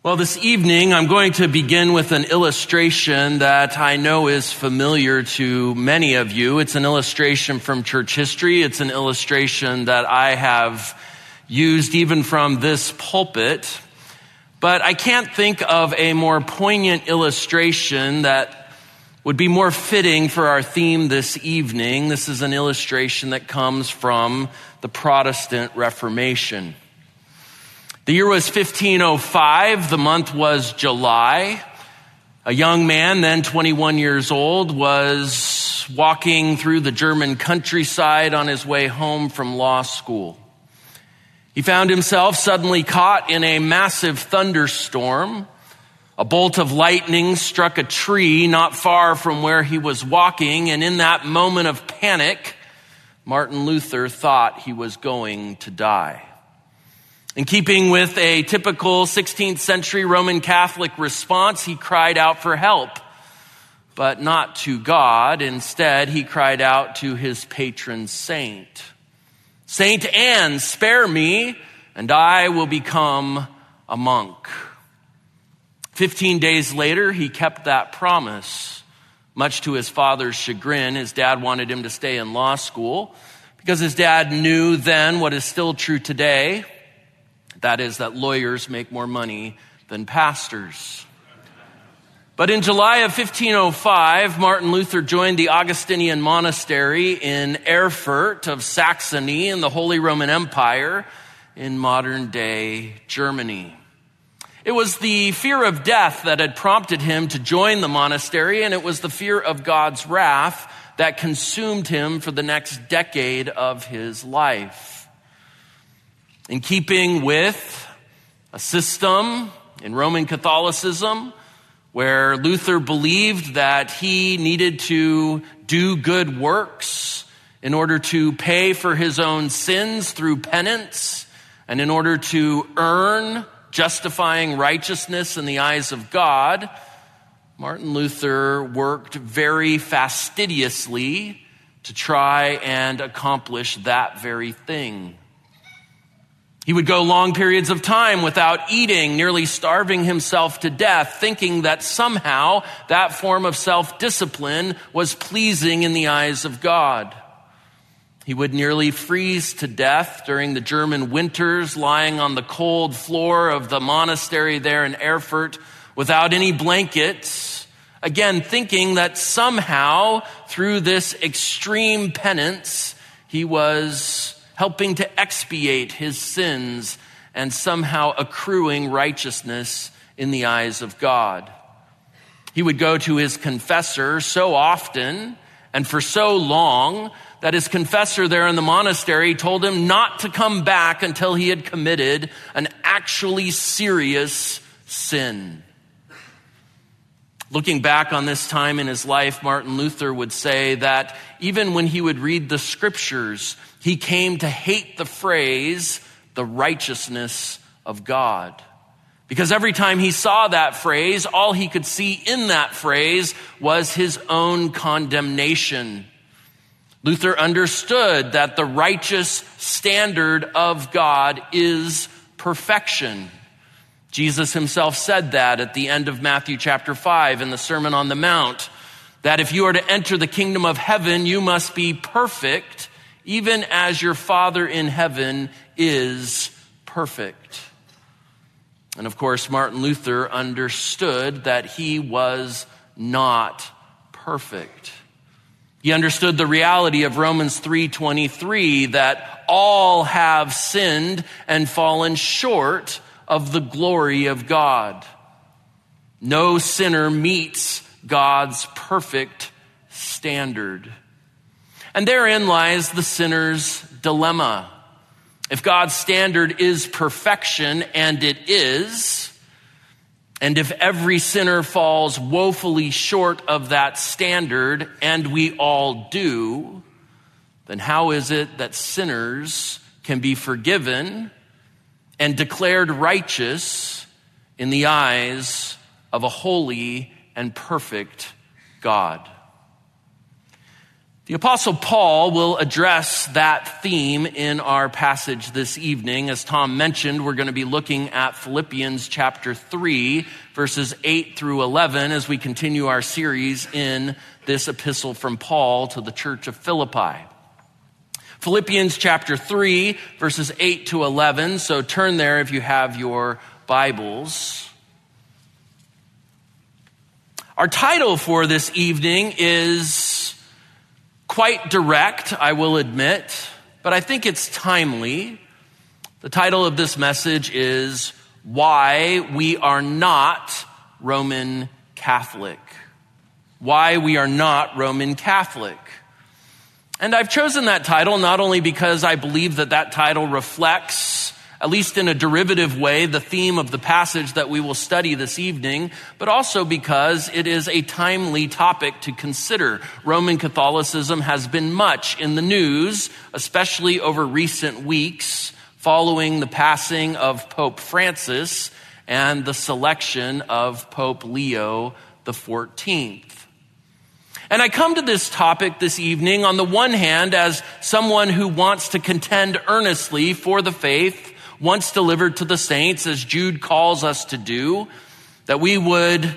Well, this evening I'm going to begin with an illustration that I know is familiar to many of you. It's an illustration from church history. It's an illustration that I have used even from this pulpit. But I can't think of a more poignant illustration that would be more fitting for our theme this evening. This is an illustration that comes from the Protestant Reformation. The year was 1505. The month was July. A young man, then 21 years old, was walking through the German countryside on his way home from law school. He found himself suddenly caught in a massive thunderstorm. A bolt of lightning struck a tree not far from where he was walking, and in that moment of panic, Martin Luther thought he was going to die. In keeping with a typical 16th century Roman Catholic response, he cried out for help, but not to God. Instead, he cried out to his patron saint. "Saint Anne, spare me, and I will become a monk." 15 days later, he kept that promise. Much to his father's chagrin, his dad wanted him to stay in law school because his dad knew then what is still true today. That is that lawyers make more money than pastors. But in July of 1505, Martin Luther joined the Augustinian monastery in Erfurt of Saxony in the Holy Roman Empire in modern-day Germany. It was the fear of death that had prompted him to join the monastery, and it was the fear of God's wrath that consumed him for the next decade of his life. In keeping with a system in Roman Catholicism where Luther believed that he needed to do good works in order to pay for his own sins through penance and in order to earn justifying righteousness in the eyes of God, Martin Luther worked very fastidiously to try and accomplish that very thing. He would go long periods of time without eating, nearly starving himself to death, thinking that somehow that form of self-discipline was pleasing in the eyes of God. He would nearly freeze to death during the German winters, lying on the cold floor of the monastery there in Erfurt without any blankets, again thinking that somehow through this extreme penance, he was helping to expiate his sins and somehow accruing righteousness in the eyes of God. He would go to his confessor so often and for so long that his confessor there in the monastery told him not to come back until he had committed an actually serious sin. Looking back on this time in his life, Martin Luther would say that even when he would read the scriptures, he came to hate the phrase, the righteousness of God. Because every time he saw that phrase, all he could see in that phrase was his own condemnation. Luther understood that the righteous standard of God is perfection. Jesus himself said that at the end of Matthew chapter 5 in the Sermon on the Mount, that if you are to enter the kingdom of heaven, you must be perfect, even as your Father in heaven is perfect. And of course, Martin Luther understood that he was not perfect. He understood the reality of Romans 3:23, that all have sinned and fallen short of the glory of God. No sinner meets God's perfect standard. And therein lies the sinner's dilemma. If God's standard is perfection, and it is, and if every sinner falls woefully short of that standard, and we all do, then how is it that sinners can be forgiven and declared righteous in the eyes of a holy and perfect God? The Apostle Paul will address that theme in our passage this evening. As Tom mentioned, we're going to be looking at Philippians chapter 3, verses 8 through 11, as we continue our series in this epistle from Paul to the church of Philippi. Philippians chapter 3, verses 8 to 11. So turn there if you have your Bibles. Our title for this evening is quite direct, I will admit, but I think it's timely. The title of this message is Why We Are Not Roman Catholic. Why We Are Not Roman Catholic. And I've chosen that title not only because I believe that title reflects, at least in a derivative way, the theme of the passage that we will study this evening, but also because it is a timely topic to consider. Roman Catholicism has been much in the news, especially over recent weeks, following the passing of Pope Francis and the selection of Pope Leo XIV. And I come to this topic this evening, on the one hand, as someone who wants to contend earnestly for the faith once delivered to the saints, as Jude calls us to do, that we would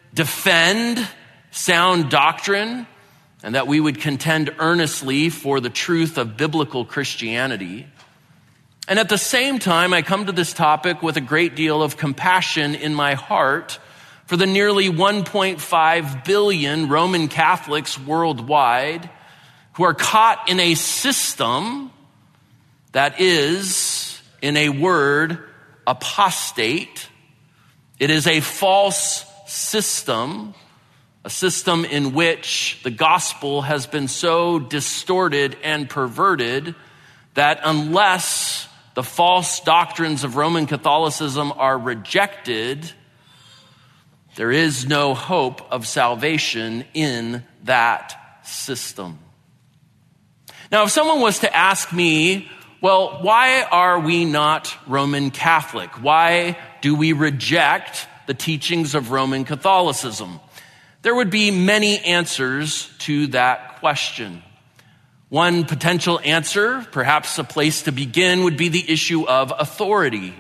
defend sound doctrine and that we would contend earnestly for the truth of biblical Christianity. And at the same time, I come to this topic with a great deal of compassion in my heart for the nearly 1.5 billion Roman Catholics worldwide who are caught in a system that is, in a word, apostate. It is a false system, a system in which the gospel has been so distorted and perverted that unless the false doctrines of Roman Catholicism are rejected, there is no hope of salvation in that system. Now, if someone was to ask me, well, why are we not Roman Catholic? Why do we reject the teachings of Roman Catholicism? There would be many answers to that question. One potential answer, perhaps a place to begin, would be the issue of authority.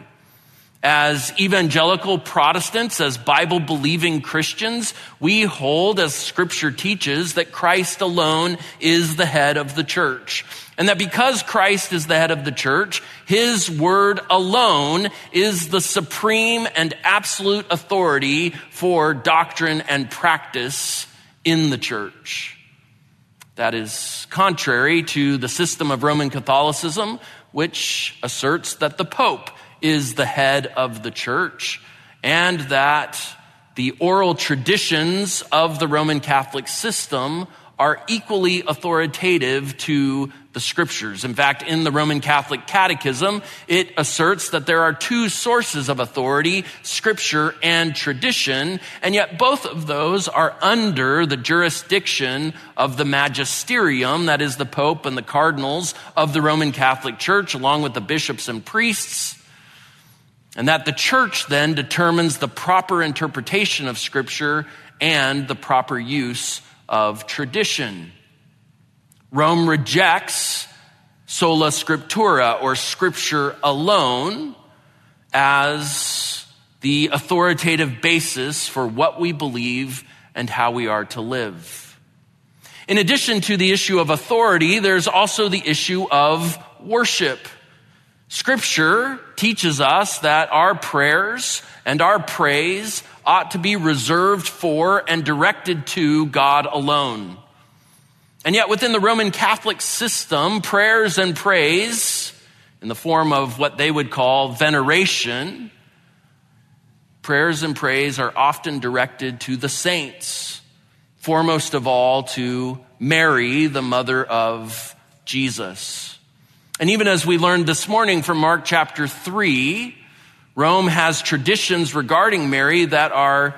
As evangelical Protestants, as Bible-believing Christians, we hold, as Scripture teaches, that Christ alone is the head of the church. And that because Christ is the head of the church, his word alone is the supreme and absolute authority for doctrine and practice in the church. That is contrary to the system of Roman Catholicism, which asserts that the Pope is the head of the church, and that the oral traditions of the Roman Catholic system are equally authoritative to the Scriptures. In fact, in the Roman Catholic Catechism, it asserts that there are two sources of authority, Scripture and tradition, and yet both of those are under the jurisdiction of the magisterium, that is the Pope and the cardinals of the Roman Catholic Church, along with the bishops and priests. And that the church then determines the proper interpretation of Scripture and the proper use of tradition. Rome rejects sola scriptura, or Scripture alone, as the authoritative basis for what we believe and how we are to live. In addition to the issue of authority, there's also the issue of worship. Scripture teaches us that our prayers and our praise ought to be reserved for and directed to God alone. And yet within the Roman Catholic system, prayers and praise, in the form of what they would call veneration, prayers and praise are often directed to the saints, foremost of all to Mary, the mother of Jesus. And even as we learned this morning from Mark chapter 3, Rome has traditions regarding Mary that are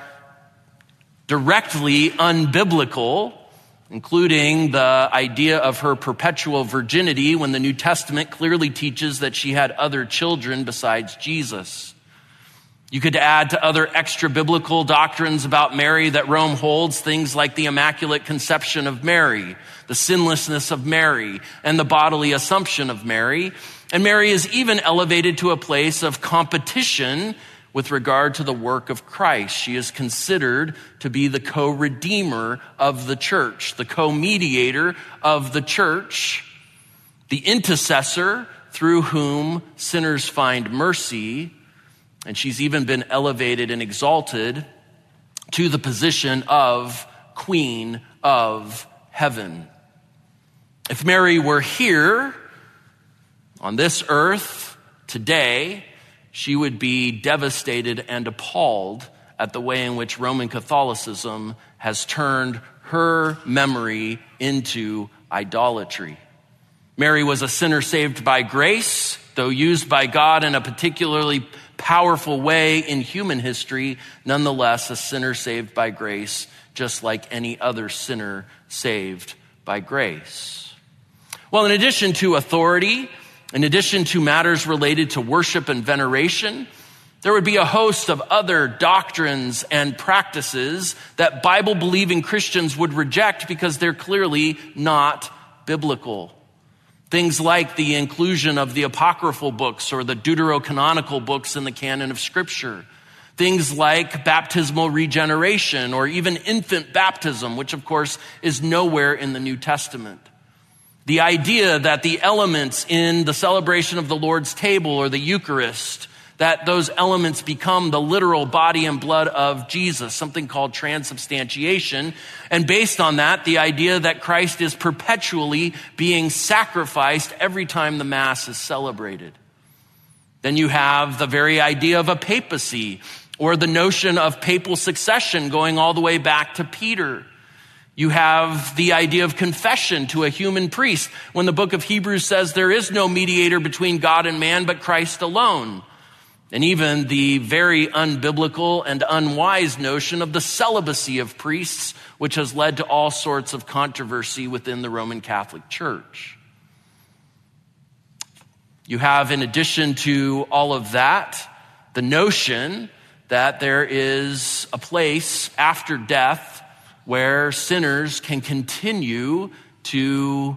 directly unbiblical, including the idea of her perpetual virginity, when the New Testament clearly teaches that she had other children besides Jesus. You could add to other extra biblical doctrines about Mary that Rome holds, things like the Immaculate Conception of Mary, the sinlessness of Mary, and the bodily assumption of Mary. And Mary is even elevated to a place of competition with regard to the work of Christ. She is considered to be the co-redeemer of the church, the co-mediator of the church, the intercessor through whom sinners find mercy. And she's even been elevated and exalted to the position of Queen of Heaven. If Mary were here on this earth today, she would be devastated and appalled at the way in which Roman Catholicism has turned her memory into idolatry. Mary was a sinner saved by grace, though used by God in a particularly powerful way in human history, nonetheless a sinner saved by grace, just like any other sinner saved by grace. Well, in addition to authority, in addition to matters related to worship and veneration, there would be a host of other doctrines and practices that Bible-believing Christians would reject because they're clearly not biblical. Things like the inclusion of the apocryphal books or the deuterocanonical books in the canon of Scripture. Things like baptismal regeneration or even infant baptism, which of course is nowhere in the New Testament. The idea that the elements in the celebration of the Lord's table or the Eucharist, that those elements become the literal body and blood of Jesus, something called transubstantiation. And based on that, the idea that Christ is perpetually being sacrificed every time the Mass is celebrated. Then you have the very idea of a papacy, or the notion of papal succession going all the way back to Peter. You have the idea of confession to a human priest, when the book of Hebrews says there is no mediator between God and man but Christ alone. And even the very unbiblical and unwise notion of the celibacy of priests, which has led to all sorts of controversy within the Roman Catholic Church. You have, in addition to all of that, the notion that there is a place after death where sinners can continue to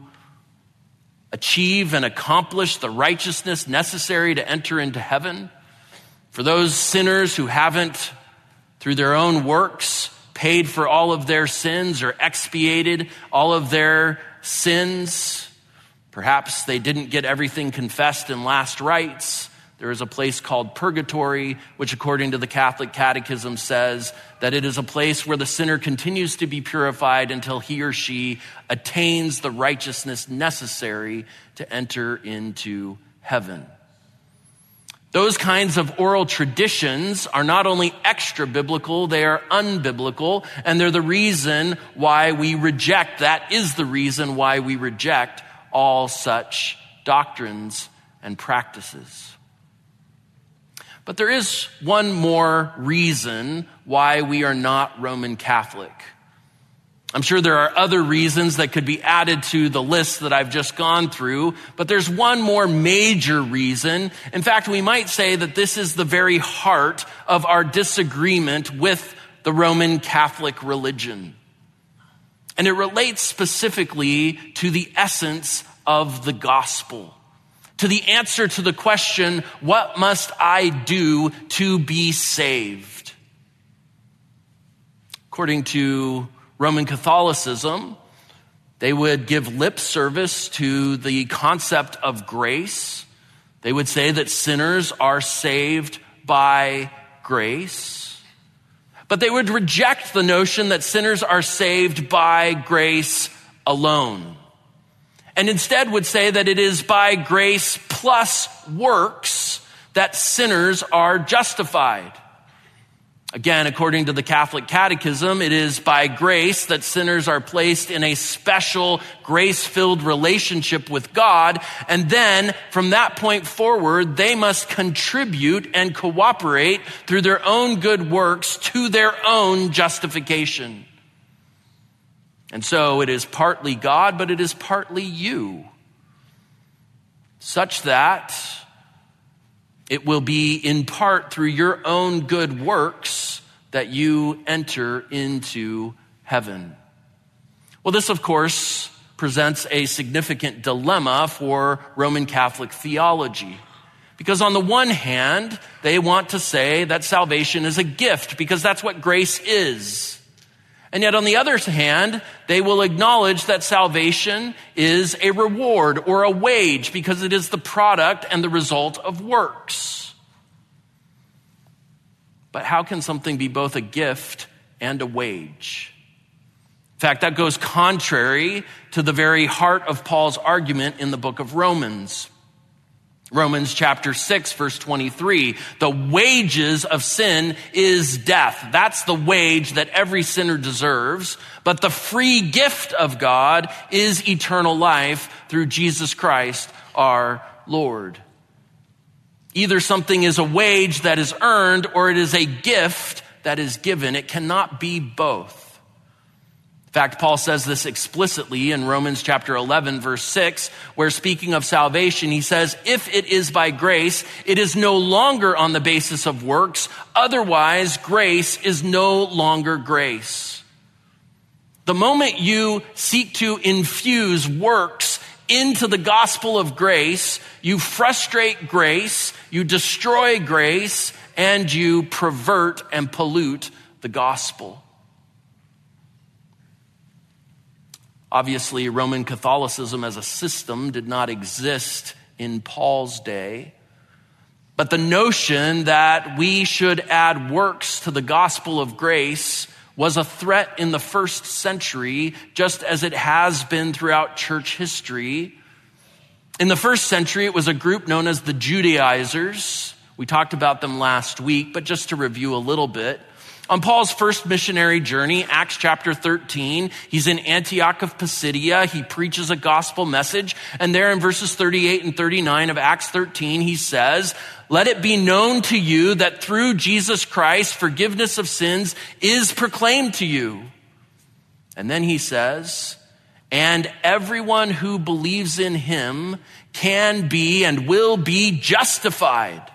achieve and accomplish the righteousness necessary to enter into heaven. For those sinners who haven't, through their own works, paid for all of their sins or expiated all of their sins, perhaps they didn't get everything confessed in last rites. There is a place called purgatory, which according to the Catholic Catechism says that it is a place where the sinner continues to be purified until he or she attains the righteousness necessary to enter into heaven. Those kinds of oral traditions are not only extra biblical, they are unbiblical, and they're the reason why we reject, that is the reason why we reject all such doctrines and practices. But there is one more reason why we are not Roman Catholic. I'm sure there are other reasons that could be added to the list that I've just gone through, but there's one more major reason. In fact, we might say that this is the very heart of our disagreement with the Roman Catholic religion. And it relates specifically to the essence of the gospel, to the answer to the question, what must I do to be saved? According to Roman Catholicism, they would give lip service to the concept of grace. They would say that sinners are saved by grace. But they would reject the notion that sinners are saved by grace alone. And instead would say that it is by grace plus works that sinners are justified. Again, according to the Catholic Catechism, it is by grace that sinners are placed in a special grace-filled relationship with God. And then from that point forward, they must contribute and cooperate through their own good works to their own justification. And so it is partly God, but it is partly you. Such that It will be in part through your own good works that you enter into heaven. Well, this, of course, presents a significant dilemma for Roman Catholic theology. Because on the one hand, they want to say that salvation is a gift because that's what grace is. And yet on the other hand, they will acknowledge that salvation is a reward or a wage because it is the product and the result of works. But how can something be both a gift and a wage? In fact, that goes contrary to the very heart of Paul's argument in the book of Romans. Romans chapter 6, verse 23, the wages of sin is death. That's the wage that every sinner deserves. But the free gift of God is eternal life through Jesus Christ, our Lord. Either something is a wage that is earned or it is a gift that is given. It cannot be both. In fact, Paul says this explicitly in Romans chapter 11, verse 6, where speaking of salvation, he says, if it is by grace, it is no longer on the basis of works. Otherwise, grace is no longer grace. The moment you seek to infuse works into the gospel of grace, you frustrate grace, you destroy grace, and you pervert and pollute the gospel. Obviously, Roman Catholicism as a system did not exist in Paul's day. But the notion that we should add works to the gospel of grace was a threat in the first century, just as it has been throughout church history. In the first century, it was a group known as the Judaizers. We talked about them last week, but just to review a little bit. On Paul's first missionary journey, Acts chapter 13, he's in Antioch of Pisidia. He preaches a gospel message. And there in verses 38 and 39 of Acts 13, he says, let it be known to you that through Jesus Christ, forgiveness of sins is proclaimed to you. And then he says, and everyone who believes in him can be and will be justified.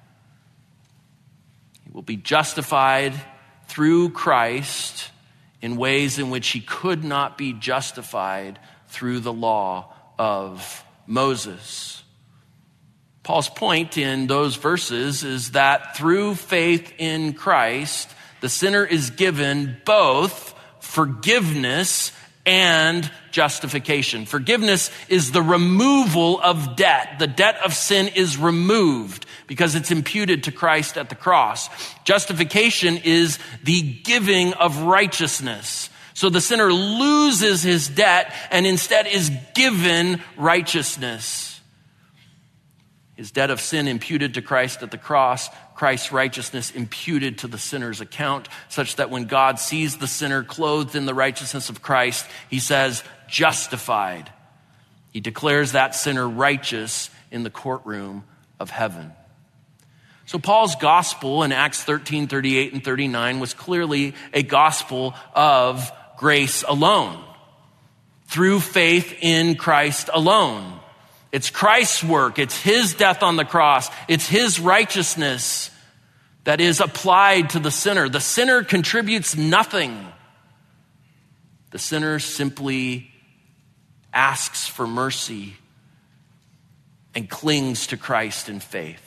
He will be justified through Christ in ways in which he could not be justified through the law of Moses. Paul's point in those verses is that through faith in Christ, the sinner is given both forgiveness and justification. Forgiveness is the removal of debt. The debt of sin is removed because it's imputed to Christ at the cross. Justification is the giving of righteousness. So the sinner loses his debt and instead is given righteousness. His debt of sin imputed to Christ at the cross, Christ's righteousness imputed to the sinner's account, such that when God sees the sinner clothed in the righteousness of Christ, he says, justified. He declares that sinner righteous in the courtroom of heaven. So Paul's gospel in Acts 13, 38, and 39 was clearly a gospel of grace alone, through faith in Christ alone. It's Christ's work. It's his death on the cross. It's his righteousness that is applied to the sinner. The sinner contributes nothing. The sinner simply asks for mercy and clings to Christ in faith.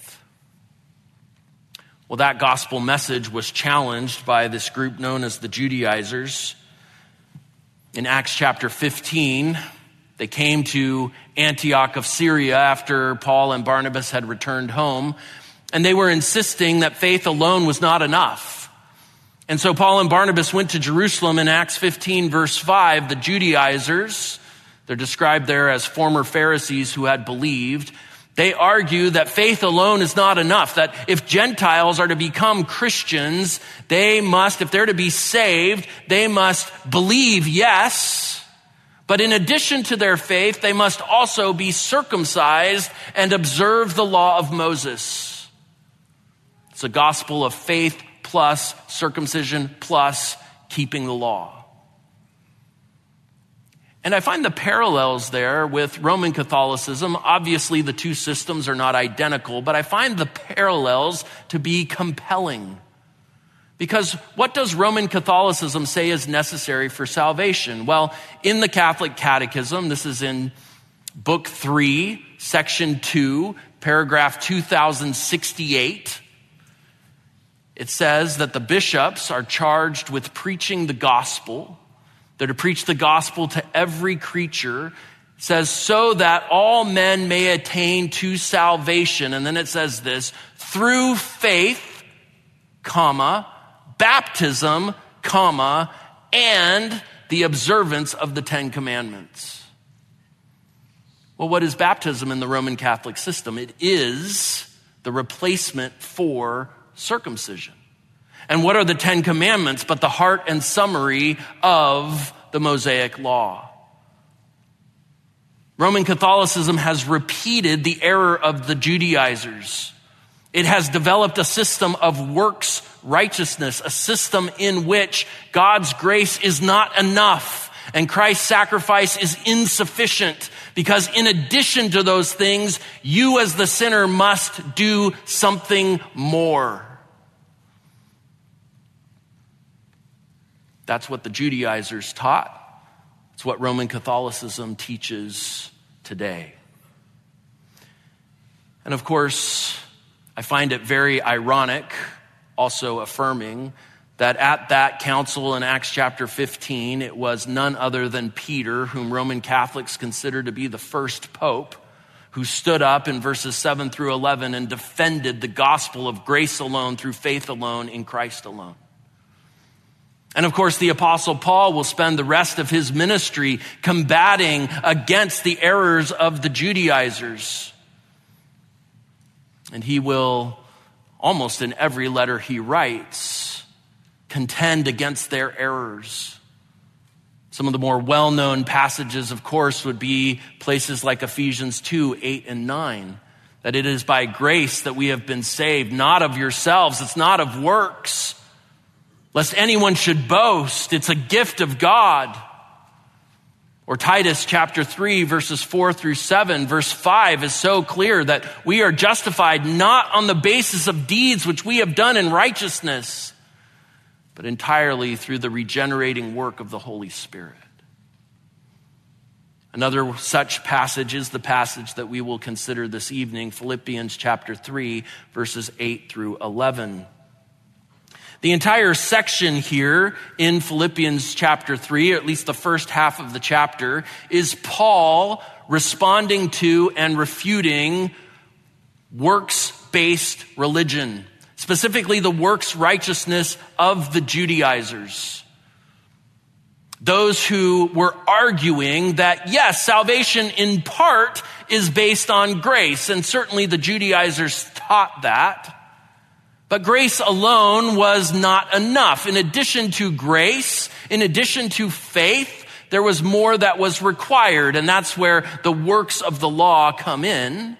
Well, that gospel message was challenged by this group known as the Judaizers. In Acts chapter 15, they came to Antioch of Syria after Paul and Barnabas had returned home, and they were insisting that faith alone was not enough. And so Paul and Barnabas went to Jerusalem in Acts 15, verse 5. The Judaizers, they're described there as former Pharisees who had believed, they argue that faith alone is not enough, that if Gentiles are to become Christians, they must, if they're to be saved, they must believe, yes, but in addition to their faith, they must also be circumcised and observe the law of Moses. It's a gospel of faith plus circumcision plus keeping the law. And I find the parallels there with Roman Catholicism. Obviously, the two systems are not identical, but I find the parallels to be compelling. Because what does Roman Catholicism say is necessary for salvation? Well, in the Catholic Catechism, this is in Book 3, Section 2, paragraph 2068, it says that the bishops are charged with preaching the gospel. They're to preach the gospel to every creature. It says, so that all men may attain to salvation. And then it says this, through faith, baptism, and the observance of the 10 Commandments. Well, what is baptism in the Roman Catholic system? It is the replacement for circumcision. And what are the 10 Commandments but the heart and summary of the Mosaic Law? Roman Catholicism has repeated the error of the Judaizers. It has developed a system of works righteousness, a system in which God's grace is not enough and Christ's sacrifice is insufficient, because in addition to those things, you as the sinner must do something more. That's what the Judaizers taught. It's what Roman Catholicism teaches today. And of course, I find it very ironic, also affirming, that at that council in Acts chapter 15, it was none other than Peter, whom Roman Catholics consider to be the first pope, who stood up in verses 7 through 11 and defended the gospel of grace alone through faith alone in Christ alone. And of course, the Apostle Paul will spend the rest of his ministry combating against the errors of the Judaizers. And he will, almost in every letter he writes, contend against their errors. Some of the more well-known passages, of course, would be places like Ephesians 2, 8 and 9. That it is by grace that we have been saved, not of yourselves. It's not of works, lest anyone should boast. It's a gift of God. Or Titus chapter 3, verses 4 through 7, verse 5 is so clear that we are justified not on the basis of deeds which we have done in righteousness, but entirely through the regenerating work of the Holy Spirit. Another such passage is the passage that we will consider this evening, Philippians chapter 3, verses 8 through 11. The entire section here in Philippians chapter 3, or at least the first half of the chapter, is Paul responding to and refuting works-based religion, specifically the works righteousness of the Judaizers. Those who were arguing that, yes, salvation in part is based on grace, and certainly the Judaizers taught that. But grace alone was not enough. In addition to grace, in addition to faith, there was more that was required, and that's where the works of the law come in.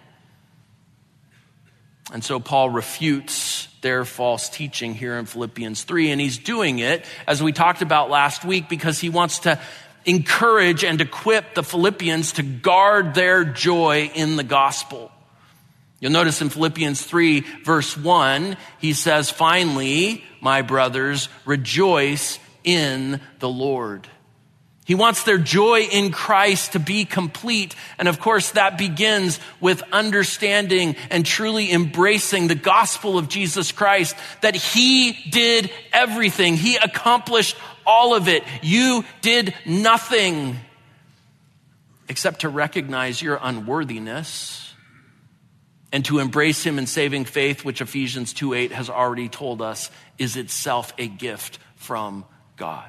And so Paul refutes their false teaching here in Philippians 3, and he's doing it, as we talked about last week, because he wants to encourage and equip the Philippians to guard their joy in the gospel. You'll notice in Philippians 3, verse 1, he says, finally, my brothers, rejoice in the Lord. He wants their joy in Christ to be complete. And of course, that begins with understanding and truly embracing the gospel of Jesus Christ, that he did everything. He accomplished all of it. You did nothing except to recognize your unworthiness and to embrace him in saving faith, which Ephesians 2:8 has already told us is itself a gift from God.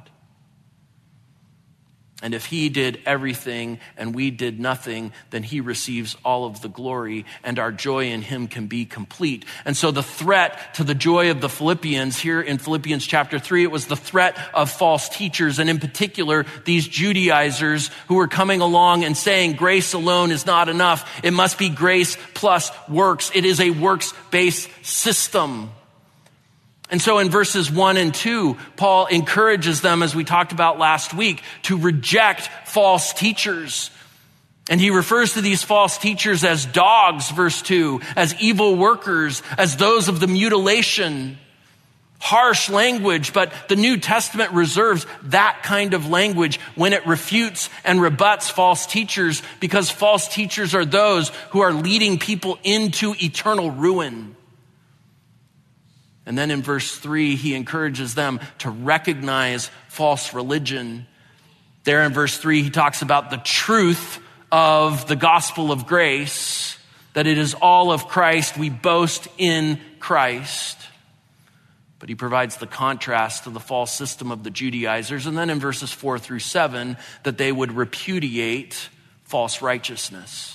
And if he did everything and we did nothing, then he receives all of the glory, and our joy in him can be complete. And so the threat to the joy of the Philippians here in Philippians chapter 3, it was the threat of false teachers, and in particular, these Judaizers who were coming along and saying grace alone is not enough. It must be grace plus works. It is a works-based system. And so in verses 1 and 2, Paul encourages them, as we talked about last week, to reject false teachers. And he refers to these false teachers as dogs, verse 2, as evil workers, as those of the mutilation. Harsh language, but the New Testament reserves that kind of language when it refutes and rebuts false teachers, because false teachers are those who are leading people into eternal ruin. And then in verse 3, he encourages them to recognize false religion. There in verse 3, he talks about the truth of the gospel of grace, that it is all of Christ. We boast in Christ. But he provides the contrast to the false system of the Judaizers. And then in verses 4 through 7, that they would repudiate false righteousness.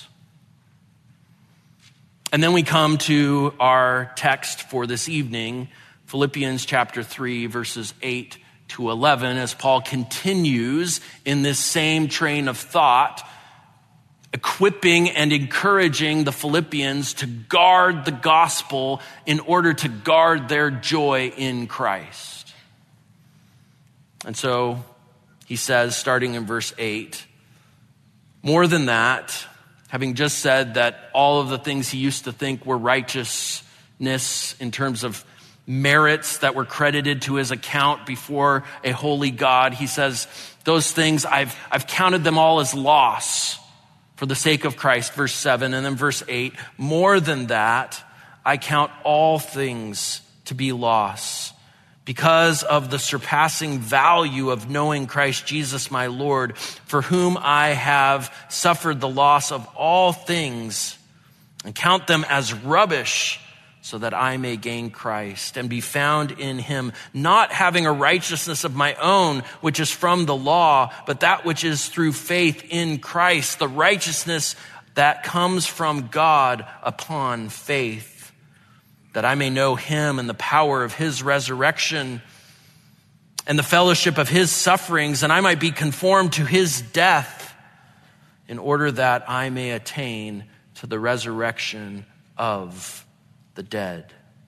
And then we come to our text for this evening, Philippians chapter 3, verses 8 to 11, as Paul continues in this same train of thought, equipping and encouraging the Philippians to guard the gospel in order to guard their joy in Christ. And so he says, starting in verse 8, more than that, having just said that all of the things he used to think were righteousness in terms of merits that were credited to his account before a holy God, he says, those things, I've counted them all as loss for the sake of Christ, verse 7. And then verse 8, more than that, I count all things to be loss because of the surpassing value of knowing Christ Jesus my Lord, for whom I have suffered the loss of all things and count them as rubbish, so that I may gain Christ and be found in him, not having a righteousness of my own, which is from the law, but that which is through faith in Christ, the righteousness that comes from God upon faith, that I may know him and the power of his resurrection and the fellowship of his sufferings, and I might be conformed to his death, in order that I may attain to the resurrection of the dead.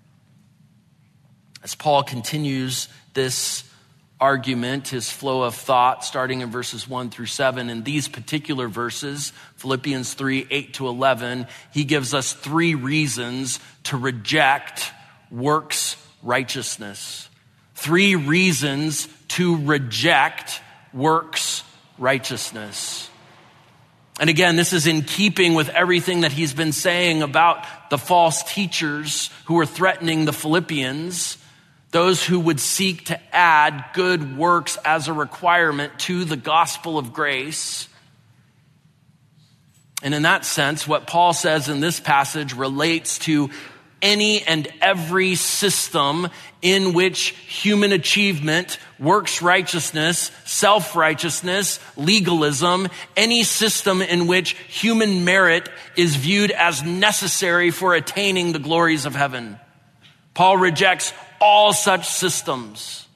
As Paul continues this argument, his flow of thought, starting in verses 1 through 7, in these particular verses, Philippians 3, 8 to 11, he gives us 3 reasons to reject works righteousness. 3 reasons to reject works righteousness. And again, this is in keeping with everything that he's been saying about the false teachers who were threatening the Philippians, those who would seek to add good works as a requirement to the gospel of grace. And in that sense, what Paul says in this passage relates to any and every system in which human achievement, works righteousness, self-righteousness, legalism, any system in which human merit is viewed as necessary for attaining the glories of heaven. Paul rejects all such systems.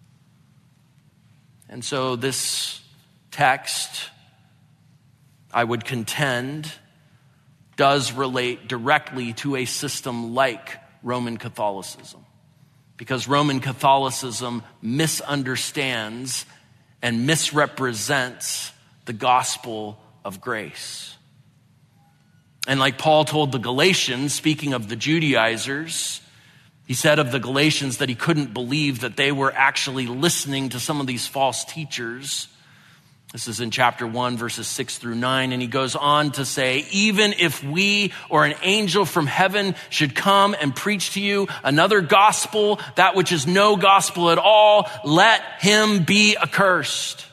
And so this text, I would contend, does relate directly to a system like Roman Catholicism, because Roman Catholicism misunderstands and misrepresents the gospel of grace. And like Paul told the Galatians, speaking of the Judaizers, he said of the Galatians that he couldn't believe that they were actually listening to some of these false teachers. This is in chapter 1, verses 6 through 9. And he goes on to say, even if we or an angel from heaven should come and preach to you another gospel, that which is no gospel at all, let him be accursed.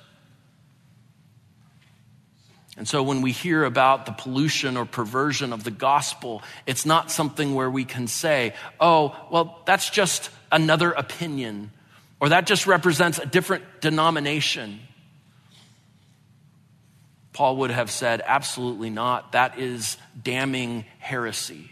And so when we hear about the pollution or perversion of the gospel, it's not something where we can say, oh, well, that's just another opinion, or that just represents a different denomination. Paul would have said, absolutely not. That is damning heresy.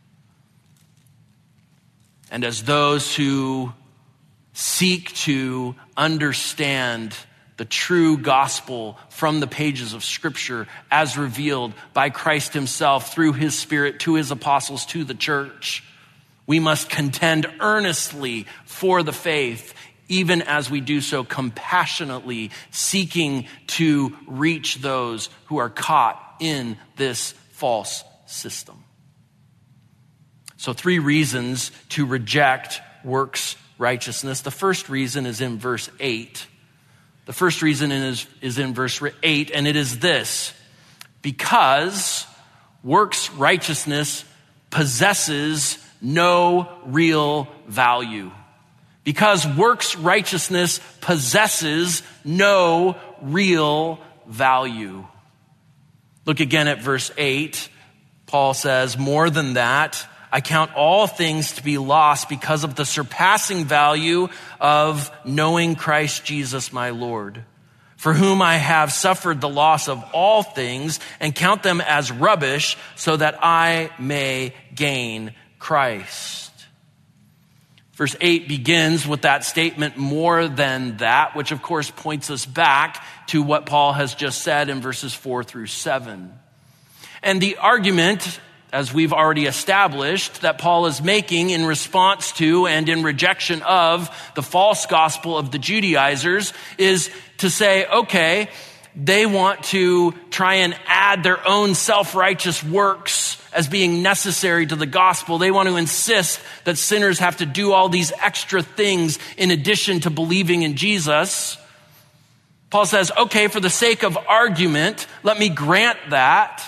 And as those who seek to understand the true gospel from the pages of Scripture as revealed by Christ himself through his Spirit to his apostles, to the church, We must contend earnestly for the faith, even as we do so compassionately, seeking to reach those who are caught in this false system. So 3 reasons to reject works righteousness. The first reason is in verse 8. The first reason is in verse 8, and it is this: because works righteousness possesses no real value. Because works righteousness possesses no real value. Look again at verse 8. Paul says, more than that, I count all things to be lost because of the surpassing value of knowing Christ Jesus my Lord, for whom I have suffered the loss of all things and count them as rubbish so that I may gain Christ. Verse 8 begins with that statement, more than that, which of course points us back to what Paul has just said in verses 4 through 7. And the argument, as we've already established, that Paul is making in response to and in rejection of the false gospel of the Judaizers is to say, okay, they want to try and add their own self-righteous works as being necessary to the gospel. They want to insist that sinners have to do all these extra things in addition to believing in Jesus. Paul says, okay, for the sake of argument, let me grant that.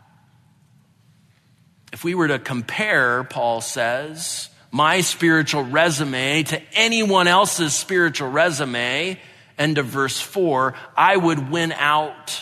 If we were to compare, Paul says, my spiritual resume to anyone else's spiritual resume, end of verse 4, I would win out.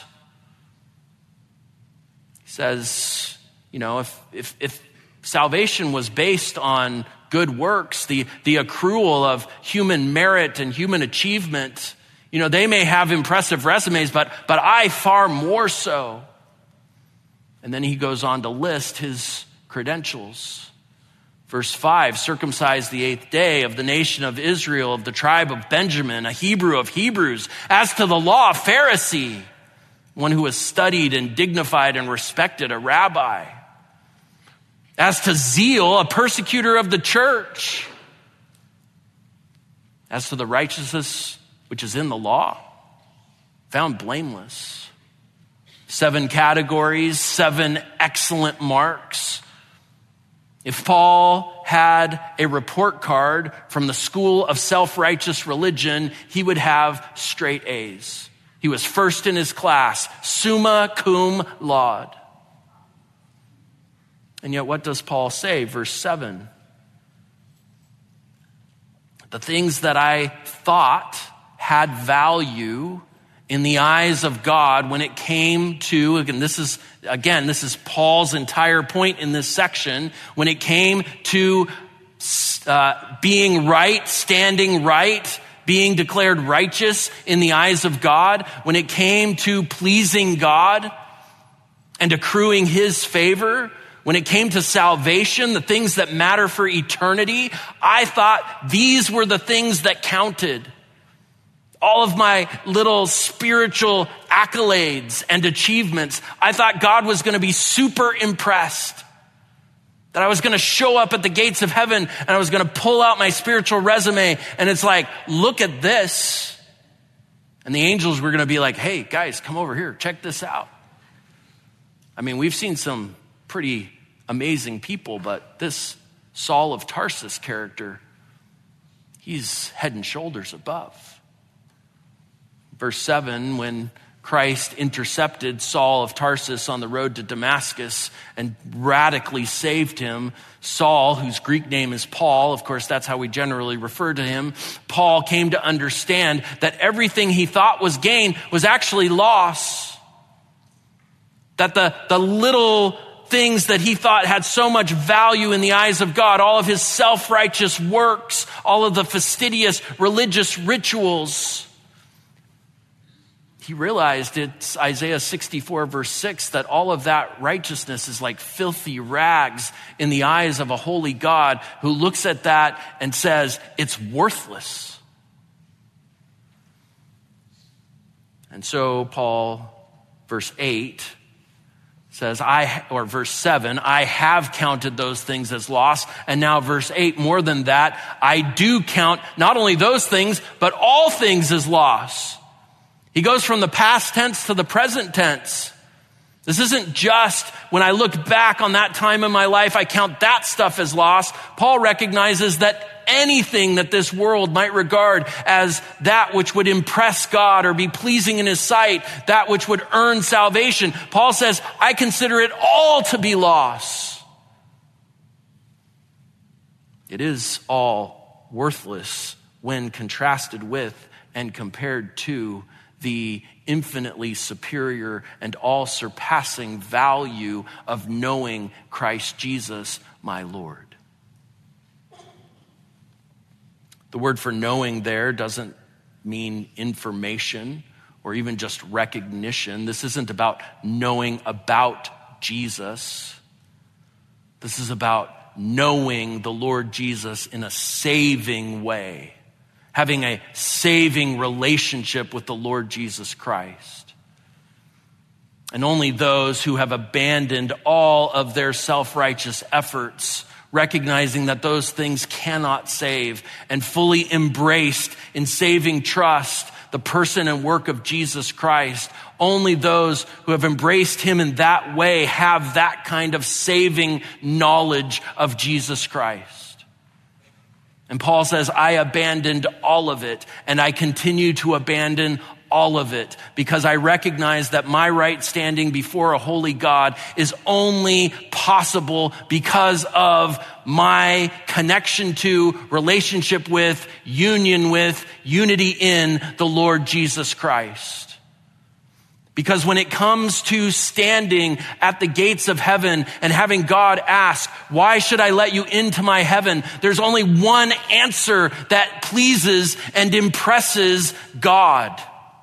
He says, you know, if salvation was based on good works, the accrual of human merit and human achievement, you know, they may have impressive resumes, but I far more so. And then he goes on to list his credentials. Verse 5, circumcised the 8th day, of the nation of Israel, of the tribe of Benjamin, a Hebrew of Hebrews, as to the law, a Pharisee, one who was studied and dignified and respected, a rabbi. As to zeal, a persecutor of the church. As to the righteousness which is in the law, found blameless. 7 categories, 7 excellent marks. If Paul had a report card from the school of self-righteous religion, he would have straight A's. He was first in his class, summa cum laude. And yet what does Paul say? Verse 7. The things that I thought had value in the eyes of God when it came to, this is Paul's entire point in this section, when it came to being right, standing right, being declared righteous in the eyes of God, when it came to pleasing God and accruing his favor, when it came to salvation, the things that matter for eternity, I thought these were the things that counted. All of my little spiritual accolades and achievements, I thought God was going to be super impressed. That I was going to show up at the gates of heaven and I was going to pull out my spiritual resume and it's like, look at this. And the angels were going to be like, hey guys, come over here, check this out. I mean, we've seen some pretty amazing people, but this Saul of Tarsus character, he's head and shoulders above. Verse 7, when Christ intercepted Saul of Tarsus on the road to Damascus and radically saved him, Saul, whose Greek name is Paul, of course, that's how we generally refer to him, Paul came to understand that everything he thought was gain was actually loss. That the little things that he thought had so much value in the eyes of God, all of his self-righteous works, all of the fastidious religious rituals, he realized it's Isaiah 64 verse 6 that all of that righteousness is like filthy rags in the eyes of a holy God who looks at that and says it's worthless. And so Paul, verse 8, says, verse 7, I have counted those things as loss. And now verse 8, more than that, I do count not only those things, but all things as loss. He goes from the past tense to the present tense. This isn't just when I look back on that time in my life, I count that stuff as loss. Paul recognizes that anything that this world might regard as that which would impress God or be pleasing in his sight, that which would earn salvation, Paul says, I consider it all to be loss. It is all worthless when contrasted with and compared to the infinitely superior and all-surpassing value of knowing Christ Jesus, my Lord. The word for knowing there doesn't mean information or even just recognition. This isn't about knowing about Jesus. This is about knowing the Lord Jesus in a saving way, having a saving relationship with the Lord Jesus Christ. And only those who have abandoned all of their self-righteous efforts, recognizing that those things cannot save, and fully embraced in saving trust the person and work of Jesus Christ, only those who have embraced him in that way have that kind of saving knowledge of Jesus Christ. And Paul says, I abandoned all of it, and I continue to abandon all of it, because I recognize that my right standing before a holy God is only possible because of my connection to, relationship with, union with, unity in the Lord Jesus Christ. Because when it comes to standing at the gates of heaven and having God ask, why should I let you into my heaven? There's only one answer that pleases and impresses God.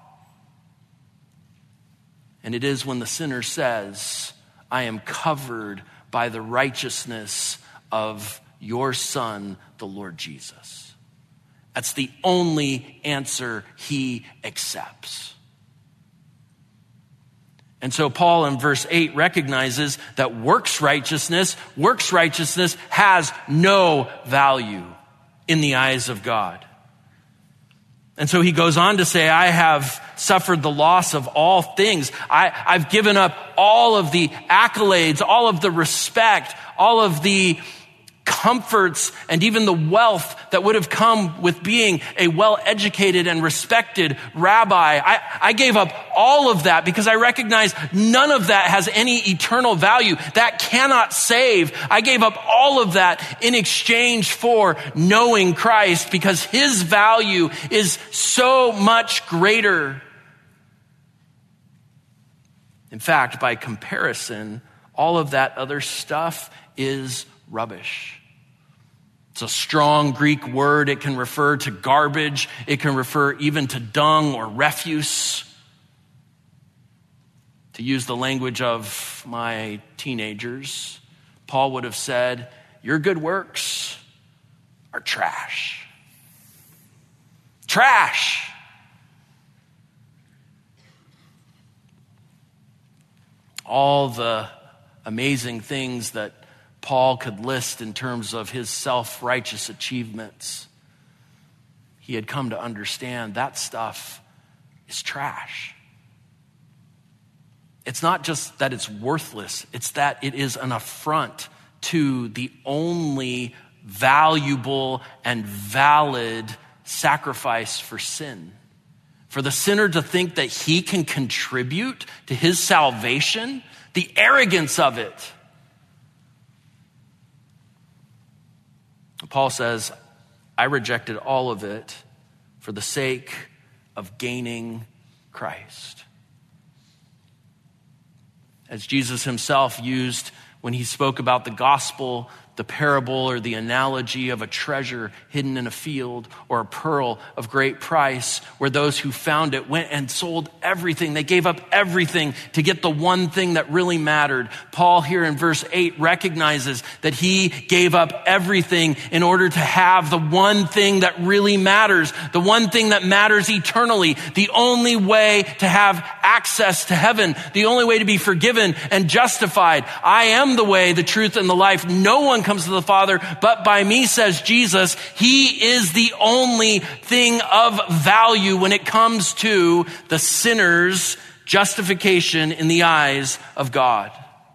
And it is when the sinner says, I am covered by the righteousness of your Son, the Lord Jesus. That's the only answer he accepts. And so Paul in verse 8 recognizes that works righteousness has no value in the eyes of God. And so he goes on to say, I have suffered the loss of all things. I've given up all of the accolades, all of the respect, all of the comforts, and even the wealth that would have come with being a well-educated and respected rabbi. I gave up all of that because I recognize none of that has any eternal value. That cannot save. I gave up all of that in exchange for knowing Christ, because his value is so much greater. In fact, by comparison, all of that other stuff is rubbish. It's a strong Greek word. It can refer to garbage. It can refer even to dung or refuse. To use the language of my teenagers, Paul would have said, your good works are trash. Trash. All the amazing things that Paul could list in terms of his self-righteous achievements, he had come to understand that stuff is trash. It's not just that it's worthless, it's that it is an affront to the only valuable and valid sacrifice for sin. For the sinner to think that he can contribute to his salvation, the arrogance of it. Paul says, I rejected all of it for the sake of gaining Christ. As Jesus himself used when he spoke about the gospel the parable or the analogy of a treasure hidden in a field or a pearl of great price, where those who found it went and sold everything. They gave up everything to get the one thing that really mattered. Paul here in verse 8 recognizes that he gave up everything in order to have the one thing that really matters, the one thing that matters eternally, the only way to have access to heaven, the only way to be forgiven and justified. I am the way, the truth, and the life. No one comes to the Father but by me, says Jesus. He is the only thing of value when it comes to the sinner's justification in the eyes of God.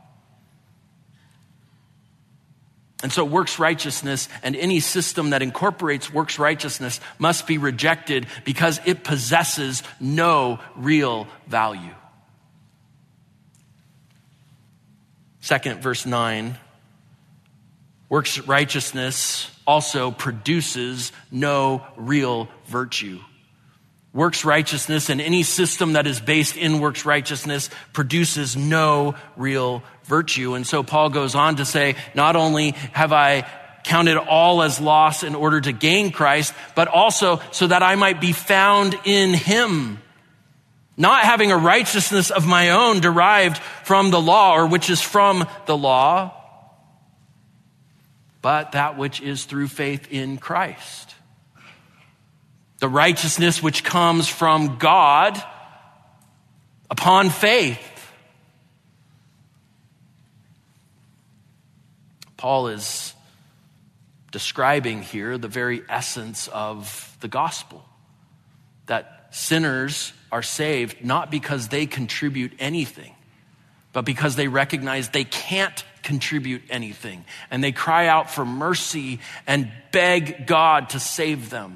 And so works righteousness and any system that incorporates works righteousness must be rejected because it possesses no real value. Second, verse 9. Works righteousness also produces no real virtue. Works righteousness and any system that is based in works righteousness produces no real virtue. And so Paul goes on to say, not only have I counted all as loss in order to gain Christ, but also so that I might be found in him, not having a righteousness of my own derived from the law, or which is from the law, but that which is through faith in Christ. The righteousness which comes from God upon faith. Paul is describing here the very essence of the gospel, that sinners are saved not because they contribute anything, but because they recognize they can't contribute anything. And they cry out for mercy and beg God to save them.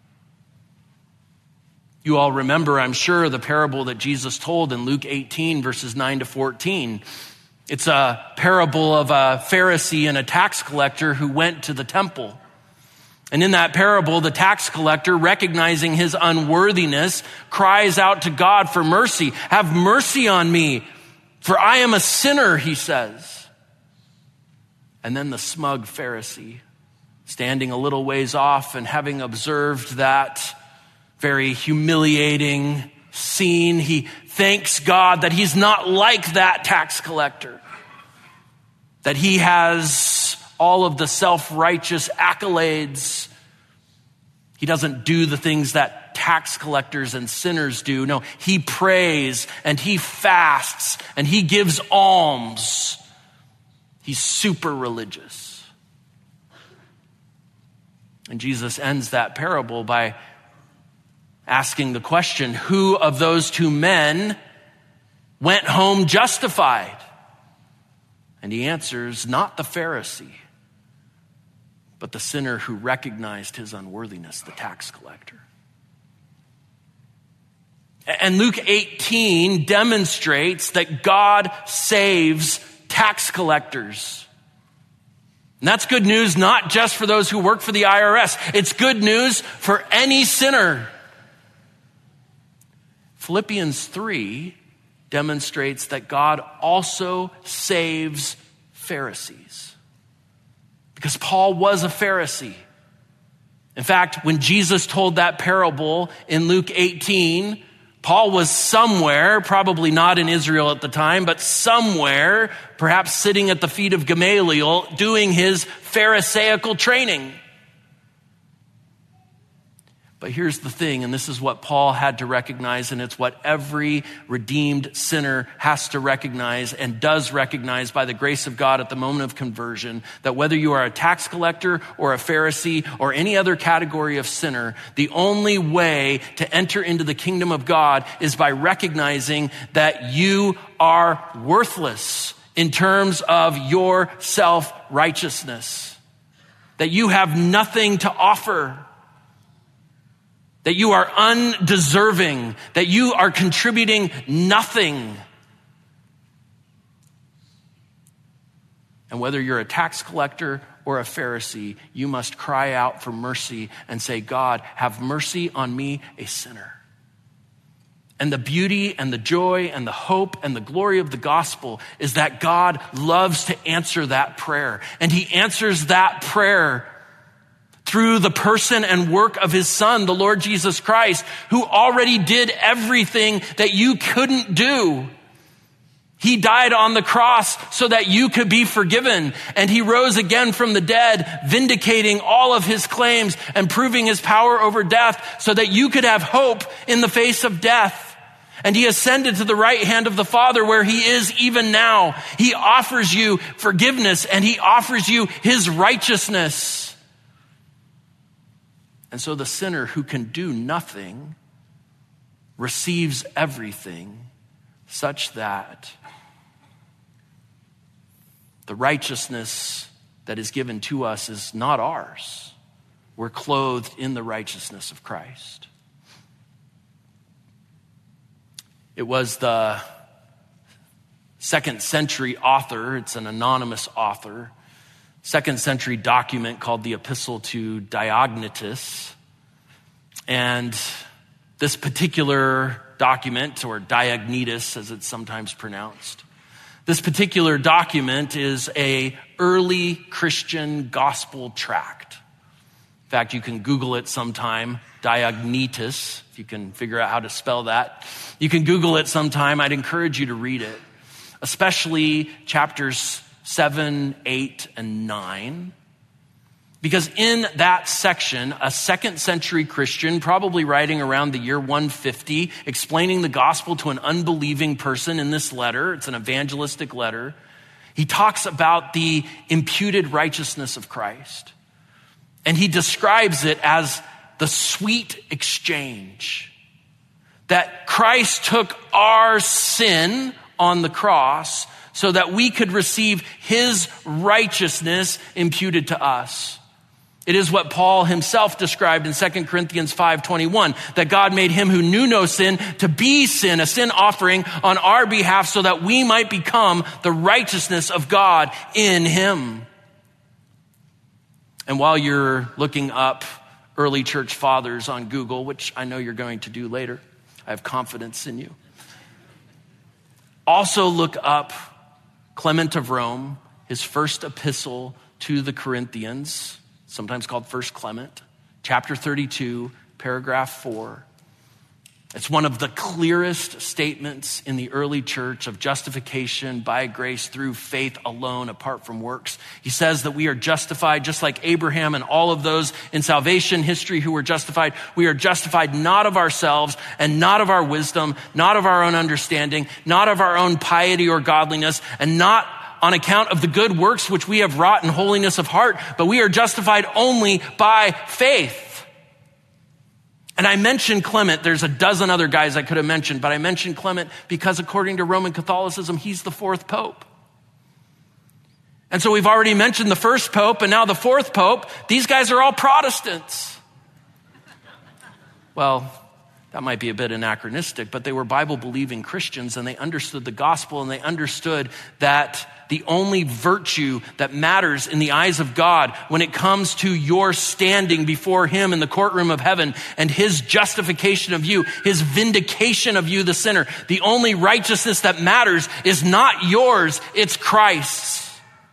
You all remember, I'm sure, the parable that Jesus told in Luke 18, verses 9 to 14. It's a parable of a Pharisee and a tax collector who went to the temple. And in that parable, the tax collector, recognizing his unworthiness, cries out to God for mercy. Have mercy on me, for I am a sinner, he says. And then the smug Pharisee, standing a little ways off and having observed that very humiliating scene, he thanks God that he's not like that tax collector, that he has all of the self-righteous accolades. He doesn't do the things that tax collectors and sinners do. No, he prays and he fasts and he gives alms. He's super religious. And Jesus ends that parable by asking the question, who of those two men went home justified? And he answers, not the Pharisee, but the sinner who recognized his unworthiness, the tax collector. And Luke 18 demonstrates that God saves tax collectors. And that's good news not just for those who work for the IRS. It's good news for any sinner. Philippians 3 demonstrates that God also saves Pharisees. Because Paul was a Pharisee. In fact, when Jesus told that parable in Luke 18, Paul was somewhere, probably not in Israel at the time, but somewhere, perhaps sitting at the feet of Gamaliel, doing his Pharisaical training. But here's the thing, and this is what Paul had to recognize, and it's what every redeemed sinner has to recognize and does recognize by the grace of God at the moment of conversion, that whether you are a tax collector or a Pharisee or any other category of sinner, the only way to enter into the kingdom of God is by recognizing that you are worthless in terms of your self-righteousness, that you have nothing to offer, that you are undeserving, that you are contributing nothing. And whether you're a tax collector or a Pharisee, you must cry out for mercy and say, God, have mercy on me, a sinner. And the beauty and the joy and the hope and the glory of the gospel is that God loves to answer that prayer. And he answers that prayer through the person and work of his Son, the Lord Jesus Christ, who already did everything that you couldn't do. He died on the cross so that you could be forgiven. And he rose again from the dead, vindicating all of his claims and proving his power over death so that you could have hope in the face of death. And he ascended to the right hand of the Father where he is even now. He offers you forgiveness and he offers you his righteousness. And so the sinner who can do nothing receives everything, such that the righteousness that is given to us is not ours. We're clothed in the righteousness of Christ. It was the 2nd century author, it's an anonymous author, 2nd century document called the Epistle to Diognetus. And this particular document, or Diognetus as it's sometimes pronounced, this particular document is a early Christian gospel tract. In fact, you can Google it sometime, Diognetus, if you can figure out how to spell that. You can Google it sometime. I'd encourage you to read it, especially chapters 7, 8, and 9. Because in that section, a 2nd century Christian, probably writing around the year 150, explaining the gospel to an unbelieving person in this letter, it's an evangelistic letter, he talks about the imputed righteousness of Christ. And he describes it as the sweet exchange. That Christ took our sin on the cross so that we could receive his righteousness imputed to us. It is what Paul himself described in 2 Corinthians 5:21, that God made him who knew no sin to be sin, a sin offering on our behalf so that we might become the righteousness of God in him. And while you're looking up early church fathers on Google, which I know you're going to do later, I have confidence in you. Also look up Clement of Rome, his first epistle to the Corinthians, sometimes called 1 Clement, chapter 32, paragraph 4. It's one of the clearest statements in the early church of justification by grace through faith alone, apart from works. He says that we are justified just like Abraham and all of those in salvation history who were justified. We are justified not of ourselves and not of our wisdom, not of our own understanding, not of our own piety or godliness, and not on account of the good works which we have wrought in holiness of heart, but we are justified only by faith. And I mentioned Clement. There's a dozen other guys I could have mentioned, but I mentioned Clement because according to Roman Catholicism, he's the 4th pope. And so we've already mentioned the first pope and now the 4th pope. These guys are all Protestants. Well, that might be a bit anachronistic, but they were Bible-believing Christians and they understood the gospel and they understood that the only virtue that matters in the eyes of God when it comes to your standing before him in the courtroom of heaven and his justification of you, his vindication of you, the sinner, the only righteousness that matters is not yours, it's Christ's.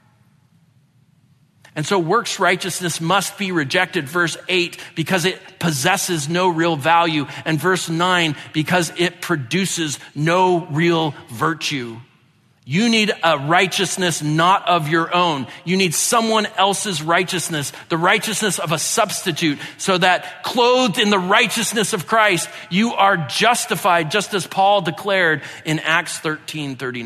And so works righteousness must be rejected, verse 8, because it possesses no real value, and verse 9, because it produces no real virtue. You need a righteousness not of your own. You need someone else's righteousness, the righteousness of a substitute, so that clothed in the righteousness of Christ, you are justified, just as Paul declared in Acts 13:39.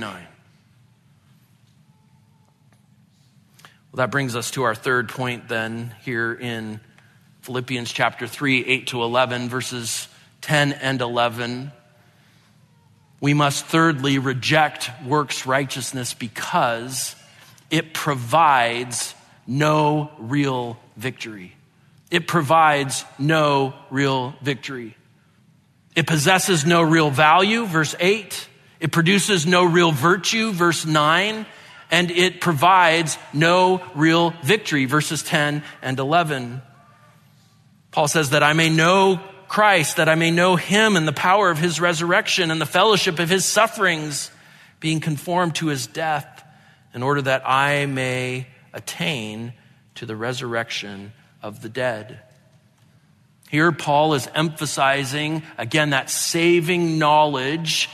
Well, that brings us to our third point then here in Philippians chapter 3, 8 to 11, verses 10 and 11. We must thirdly reject works righteousness because it provides no real victory. It provides no real victory. It possesses no real value, verse 8. It produces no real virtue, verse 9. And it provides no real victory, verses 10 and 11. Paul says that I may know Christ, that I may know him and the power of his resurrection and the fellowship of his sufferings, being conformed to his death, in order that I may attain to the resurrection of the dead. Here, Paul is emphasizing, again, that saving knowledge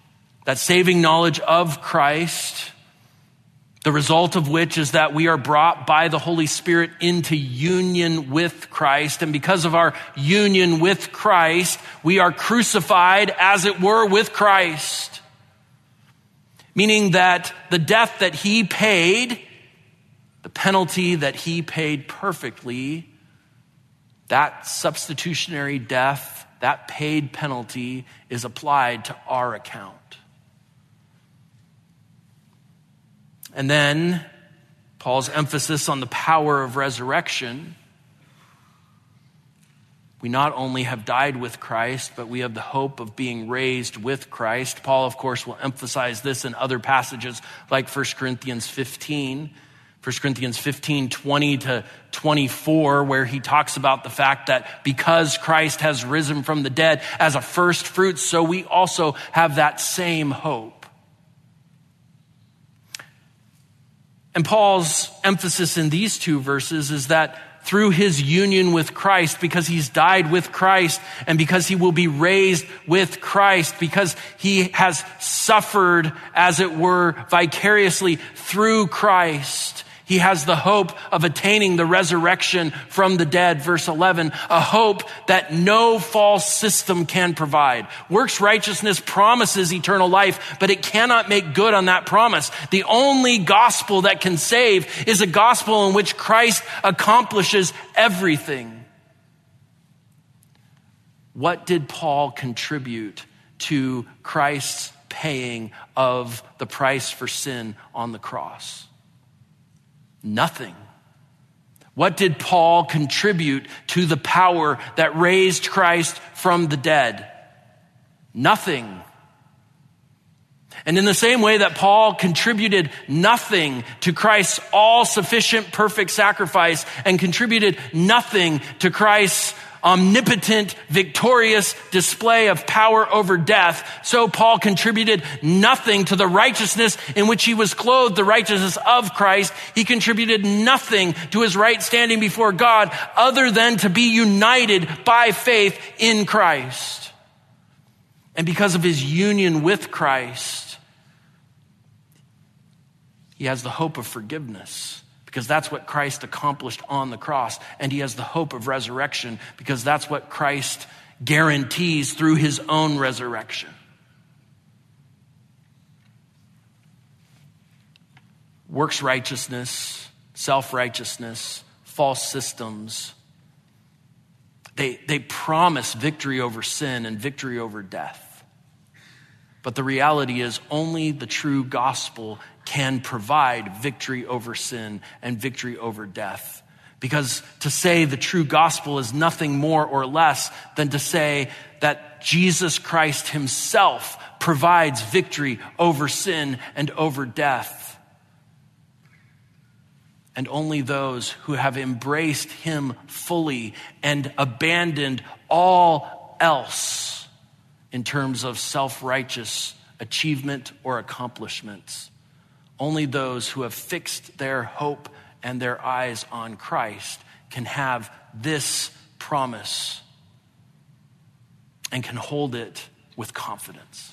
of Christ, the result of which is that we are brought by the Holy Spirit into union with Christ. And because of our union with Christ, we are crucified, as it were, with Christ. Meaning that the death that he paid, the penalty that he paid perfectly, that substitutionary death, that paid penalty is applied to our account. And then Paul's emphasis on the power of resurrection. We not only have died with Christ, but we have the hope of being raised with Christ. Paul, of course, will emphasize this in other passages like 1 Corinthians 15. 1 Corinthians 15, 20 to 24, where he talks about the fact that because Christ has risen from the dead as a first fruit, so we also have that same hope. And Paul's emphasis in these two verses is that through his union with Christ, because he's died with Christ, and because he will be raised with Christ, because he has suffered, as it were, vicariously through Christ, he has the hope of attaining the resurrection from the dead, verse 11, a hope that no false system can provide. Works righteousness promises eternal life, but it cannot make good on that promise. The only gospel that can save is a gospel in which Christ accomplishes everything. What did Paul contribute to Christ's paying of the price for sin on the cross? Nothing. What did Paul contribute to the power that raised Christ from the dead? Nothing. And in the same way that Paul contributed nothing to Christ's all-sufficient perfect sacrifice and contributed nothing to Christ's omnipotent, victorious display of power over death, so Paul contributed nothing to the righteousness in which he was clothed, the righteousness of Christ. He contributed nothing to his right standing before God other than to be united by faith in Christ. And because of his union with Christ, he has the hope of forgiveness, because that's what Christ accomplished on the cross. And he has the hope of resurrection, because that's what Christ guarantees through his own resurrection. Works righteousness, self-righteousness, false systems, they promise victory over sin and victory over death. But the reality is only the true gospel can provide victory over sin and victory over death. Because to say the true gospel is nothing more or less than to say that Jesus Christ himself provides victory over sin and over death. And only those who have embraced him fully and abandoned all else in terms of self-righteous achievement or accomplishments, only those who have fixed their hope and their eyes on Christ can have this promise and can hold it with confidence.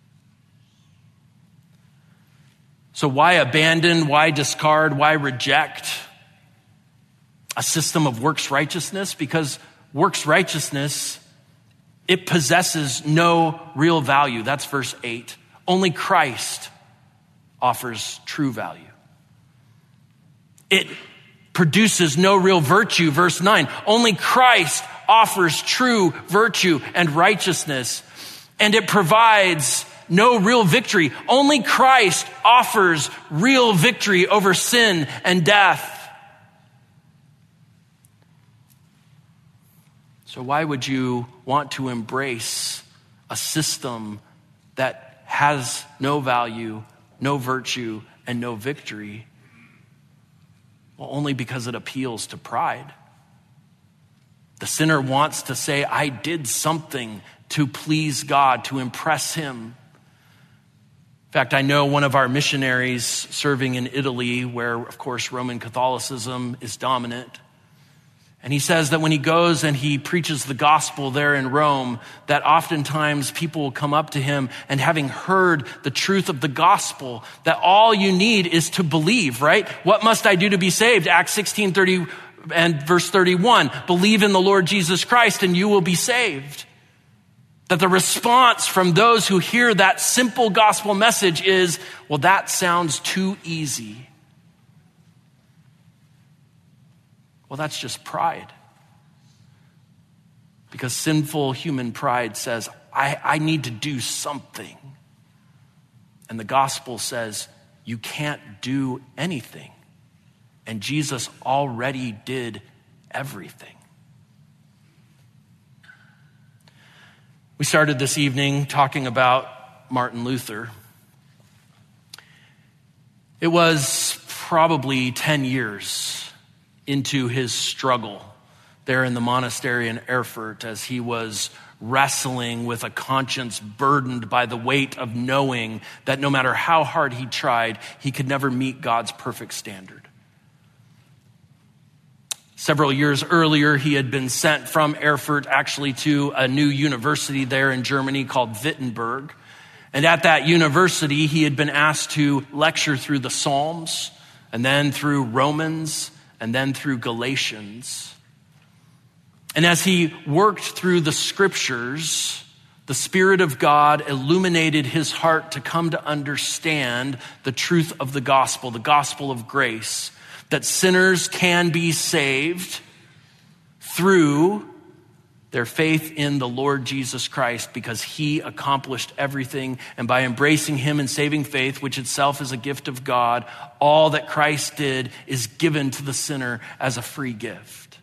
So why abandon, why discard, why reject a system of works righteousness? Because works righteousness, it possesses no real value. That's verse 8. Only Christ offers true value. It produces no real virtue, verse 9. Only Christ offers true virtue and righteousness. And it provides no real victory. Only Christ offers real victory over sin and death. So why would you want to embrace a system that has no value, no virtue, and no victory? Well, only because it appeals to pride. The sinner wants to say, I did something to please God, to impress him. In fact, I know one of our missionaries serving in Italy, where, of course, Roman Catholicism is dominant. And he says that when he goes and he preaches the gospel there in Rome, that oftentimes people will come up to him and having heard the truth of the gospel, that all you need is to believe, right? What must I do to be saved? Acts 16:30 and verse 31, believe in the Lord Jesus Christ and you will be saved. That the response from those who hear that simple gospel message is, well, that sounds too easy. Well, that's just pride. Because sinful human pride says, I need to do something. And the gospel says, you can't do anything. And Jesus already did everything. We started this evening talking about Martin Luther. It was probably 10 years into his struggle there in the monastery in Erfurt as he was wrestling with a conscience burdened by the weight of knowing that no matter how hard he tried, he could never meet God's perfect standard. Several years earlier, he had been sent from Erfurt actually to a new university there in Germany called Wittenberg. And at that university, he had been asked to lecture through the Psalms, and then through Romans, and then through Galatians. And as he worked through the scriptures, the Spirit of God illuminated his heart to come to understand the truth of the gospel of grace, that sinners can be saved through their faith in the Lord Jesus Christ because he accomplished everything. And by embracing him in saving faith, which itself is a gift of God, all that Christ did is given to the sinner as a free gift.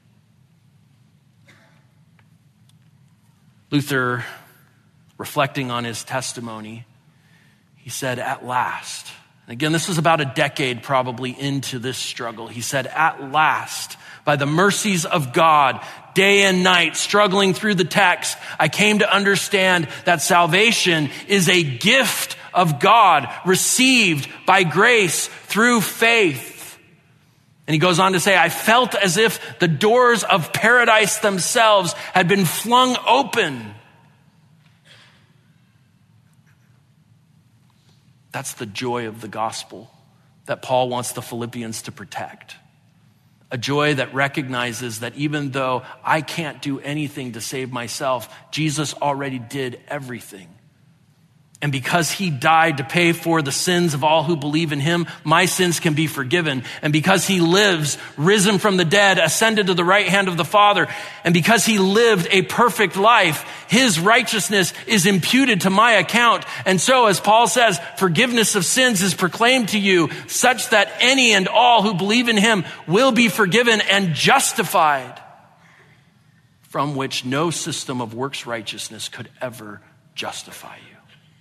Luther, reflecting on his testimony, he said, at last. And again, this was about a decade probably into this struggle. He said, at last, by the mercies of God, day and night, struggling through the text, I came to understand that salvation is a gift of God received by grace through faith. And he goes on to say, I felt as if the doors of paradise themselves had been flung open. That's the joy of the gospel that Paul wants the Philippians to protect. A joy that recognizes that even though I can't do anything to save myself, Jesus already did everything. And because he died to pay for the sins of all who believe in him, my sins can be forgiven. And because he lives, risen from the dead, ascended to the right hand of the Father, and because he lived a perfect life, his righteousness is imputed to my account. And so, as Paul says, forgiveness of sins is proclaimed to you, such that any and all who believe in him will be forgiven and justified, from which no system of works righteousness could ever justify you.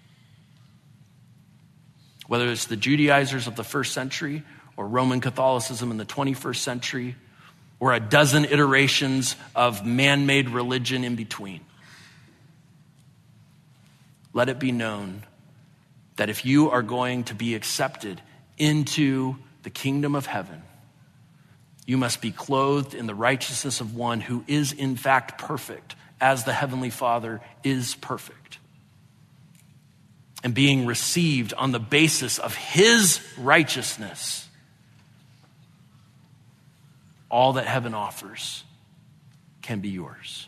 Whether it's the Judaizers of the first century or Roman Catholicism in the 21st century or a dozen iterations of man-made religion in between. Let it be known that if you are going to be accepted into the kingdom of heaven, you must be clothed in the righteousness of one who is in fact perfect, as the Heavenly Father is perfect. And being received on the basis of his righteousness, all that heaven offers can be yours.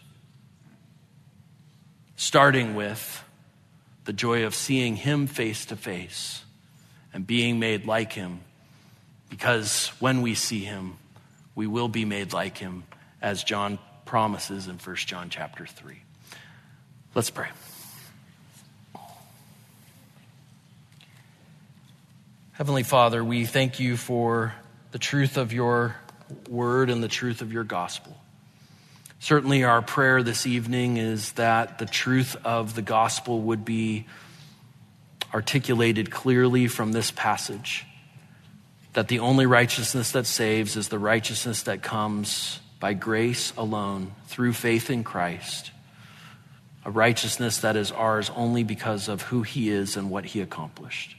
Starting with the joy of seeing him face to face and being made like him, because when we see him, we will be made like him, as John promises in 1 John chapter 3. Let's pray. Heavenly Father, we thank you for the truth of your word and the truth of your gospel. Certainly our prayer this evening is that the truth of the gospel would be articulated clearly from this passage, that the only righteousness that saves is the righteousness that comes by grace alone, through faith in Christ, a righteousness that is ours only because of who he is and what he accomplished.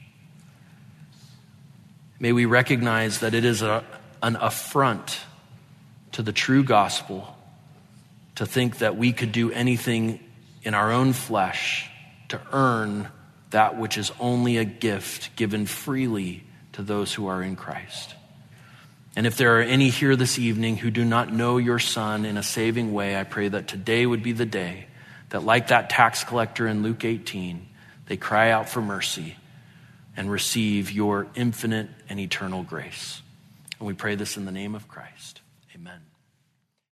May we recognize that it is an affront to the true gospel to think that we could do anything in our own flesh to earn that which is only a gift given freely to those who are in Christ. And if there are any here this evening who do not know your Son in a saving way, I pray that today would be the day that, like that tax collector in Luke 18, they cry out for mercy and receive your infinite and eternal grace. And we pray this in the name of Christ. Amen.